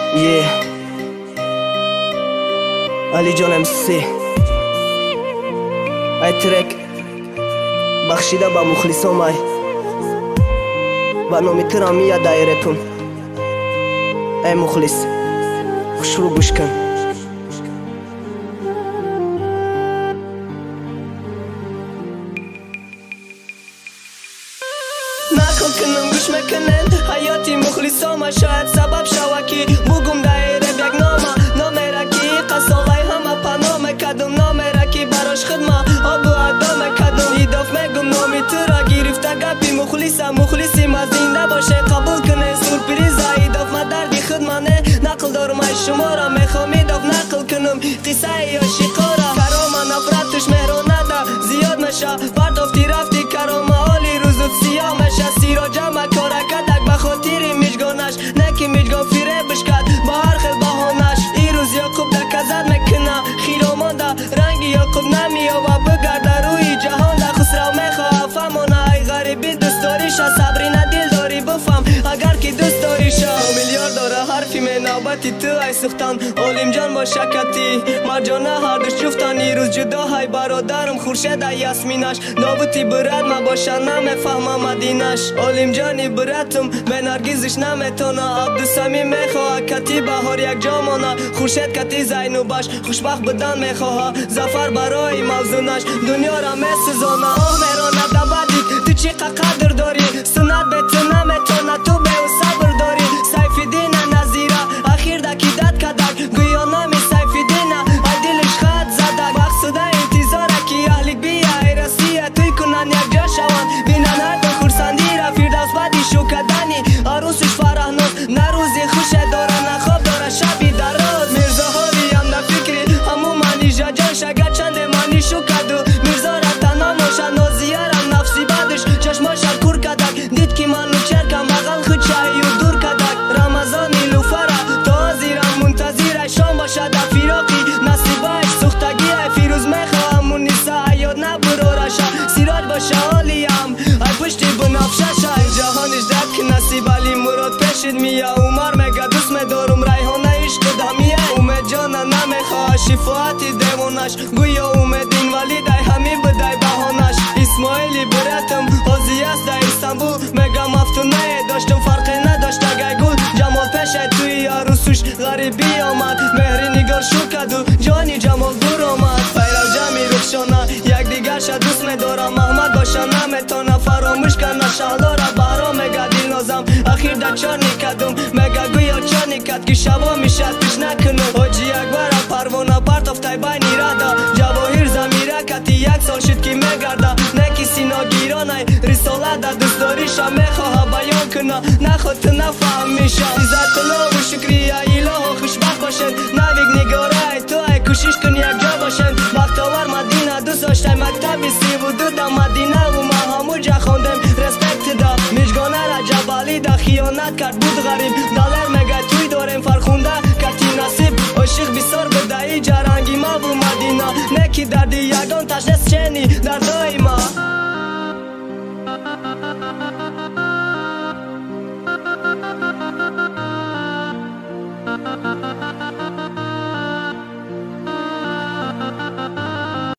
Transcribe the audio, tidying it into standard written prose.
علی جان MC ای ترک بخشیده با مخلصام ای با نامی ترامی یا دایرتون ای مخلص خوش رو گوش کن. نخل کنم گوش مکنن حیاتی مخلصام شاید سبب شوکی بگم دایره بیگ نامه رکی قصاوی همه پنامه کدوم نامه رکی براش خدمه آبو ادامه کدوم ایداف میگم نامی تو را گرفته گپی مخلصی ما زنده باشه قبول کنه سورپریزه ایداف ما دردی خدمانه نقل دارم ای شما را میخوام ایداف نقل کنم قصه یا شقارا کرامه نفرتش مهرانه ده زیاد نشه پرتافتی رفتی کرامه حالی روزت سیاه مشه سیرا جمع کاره کدک بخاطیری میجگانش نکی میجگان فیره بشکد با هر خیل بهانش ای روز یاقوب ده کزد مکنه خیرامان ده رنگی یاقوب نمیه و بگرده روی جهان ده خسرو میخواه فهمانه ای غریبی دوست داریشه صبری ندیل داری بفهم اگر که دوست داریشه میلیارد داره حرفی می نوبتی تو ای سختن علیم جان با شکتی مرجانه هر دوش جفتن ای روز جدا های برادرم خورشید ای یاسمینش داوتی برد ما باشه نمیفهمم مدینش علیم جانی براتم به نرگیزش نمیتونه عبدالسمی میخواه کتی بهار یک جامانه خورشید کتی زینو باش خوشبخت بدن میخواه زفر برای موزونش دنیا را میسزانه آه میرانه دبدیک تو چی قدر داری سنت به تو نمیتونه تو به او صبر داری سیف دین نظیره اخیر دکی داد کدک گویا نامی سیف دین ای دلش خط زدک مقصده انتظاره که اهلیک بیا ای رسیه توی کنن یک جا شوان بینن هر دو خورسندی را فیردوس بدی شو کدنی عروسش فرح ناز نروزی خوشه داره نخواب داره شبی در روز میرزا هاوی هم نفکری همو منی جان شگر چنده منی شو کدو میرزا را تنها موشن نازیارم نفسی بدش چشماش کور کدک دید که منو چرکم بغل خود شایی و دور کدک رمضانی لوفره تا زیرم منتظر شام باشد فیراقی نصیبش سختگی فیروز میخواه همون نیسه یاد نبرارشه سیراج باشه حالیم ای پشتی بنافشش ای جهانش دد که نصیب علی مراد پیشید میه عمر میگه دوست میدارم ریحانه عشق دمیه اومد جانا نمیخواه شفاعتی دیوانش گویا اومدین ولی دای همی بدای بهانش اسماعیلی براتم حاضی است در استانبول میگم افتونه داشتم فرقی نداشت اگه گل جمال پیشه توی عروسوش غریبی آمد مهری نگار شو کدو جانی جمال دور آمد پیرو جمعی رخشانه یک دیگر شد دوست میدارم محمد باشه نمیتونه فراموش کنه شهلاره برا میگه دیل نازم اخیر در چانی کدوم میگه گویا چانی کد که شبا میشه پیش نکنم حاجی اکبر پروانه پرتافته بینی رده جواهر زمیره کتی یک سال شد که میگرده نکی سینا گیرانه رسالت در دوست داریشه میخواه بیان کنه نخود نفهم میشه عزت الله و شکریه اله خوشبخت باشن نویگ نگاره تو ای کوشش کن یک جا باشن بختاور مدینه دوست داشته مکتبی سی و دو دا مدینه و ما همو جا خوندم رسپکت دا میشگانه را جبالی دا خیانت کرد بود غریب دالر مگه توی داریم فرخونده کتی نصیب عاشق بسار بدهی جرنگی ما بو مدینه نکی دردی یگان تشنس چنی در دای ما